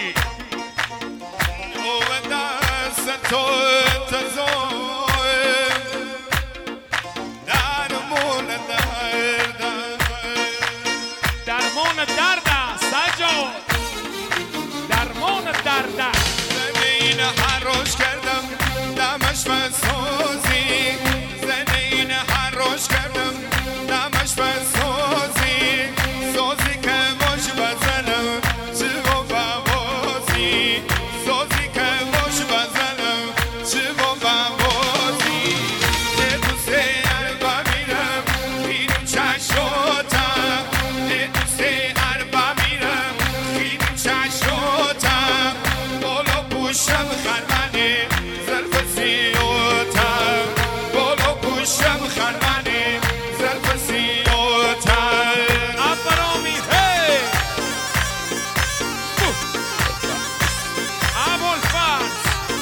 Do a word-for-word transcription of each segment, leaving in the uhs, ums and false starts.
بابی او دست تو انتظار درمون درد درمان درد است سجاد درمان درد است زمین هر روش کردم دمش فسازی زمین هر روش کردم دمش فسازی سازی که باش بزنم چه و بوازی سازی که باش بزنم چه و بوازی ده دوسته عربا میرم خیلیم چشاتم ده دوسته عربا میرم خیلیم چشاتم بالا پوشم خرمنه ظرف سیاتم بالا پوشم خرمنه ظرف سیاتم ابرامی هی ابوالفضل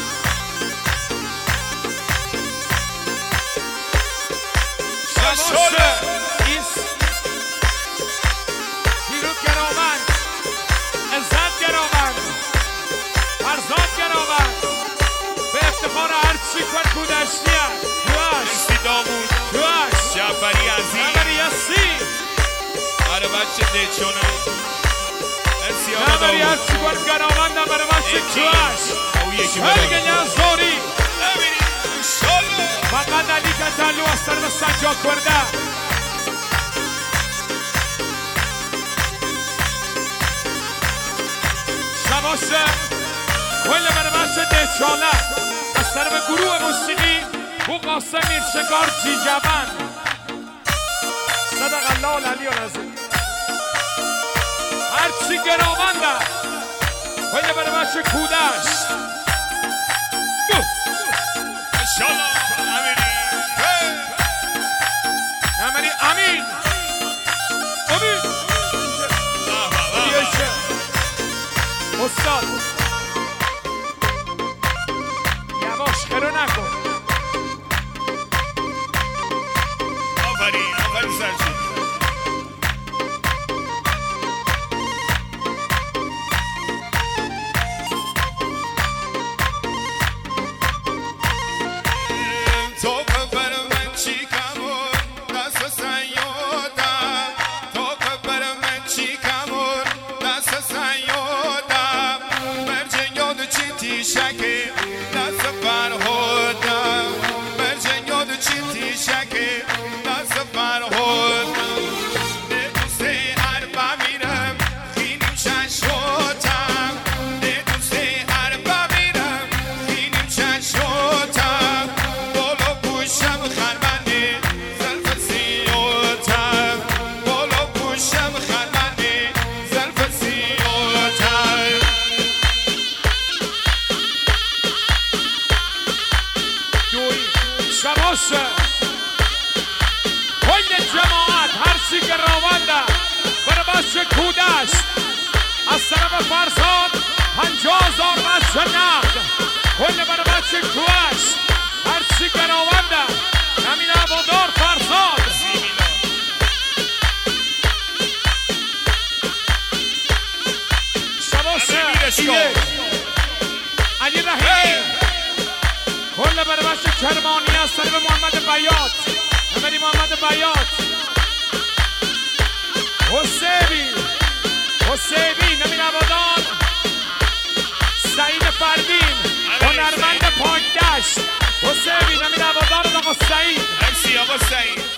شاله این پیروز گرامند عزت گرامند فرزاد گرامند به افتخار هرچی کن کودشتی هست توش مرسی دامون توش جعفری عزیز نبری یسی آره بچه دیچونه مرسی آقا نبری داوود هرچی کن گرامند نبری بچه یکی. توش او یکی هرگه بدارم نزداری نبینی شاله فقط علی کتلو از سر به سجاد کرده شباسه کل برمش دهچاله از سر به گروه موسیقی او قاسم میرشگار جیجبن صدق الله العلی العظیم هرچی گرامنده کل برمش کودش شاله نبینی نمری امین امین بیشه استاد یواش خیرو نکن آفرین آفرین سرچی تو خبر من چی کمون دست سیادم تو خبر من چی کمون دست سیادم مرجع یاد چی تیشکی دست فرهادم مرجع یاد چی تیشکی دست فرهادم به دوسته عربا میرم خیلیم چشاتم به دوسته عربا میرم خیلیم چشاتم بالا پوشم خرمنه ظرف سیاتم بالا پوشم خرمنه ظرف سیاتم دوی شباسه کل جماعت هرچی که رونده برمش کودش از طرف فرزاد پنجاه هزار بچه نقد کل برمش کوش هرچی که رونده همین عبادار فرزاد شباسه ایه علی رحیمی کل برمش کرمانی از طرف محمد بیات نمری محمد بیات حسیبی حسیبی نمی نوادان سعید فردین هنرمند پاکدشت حسیبی نمی نوادان آقا سعید مرسی آقا سعید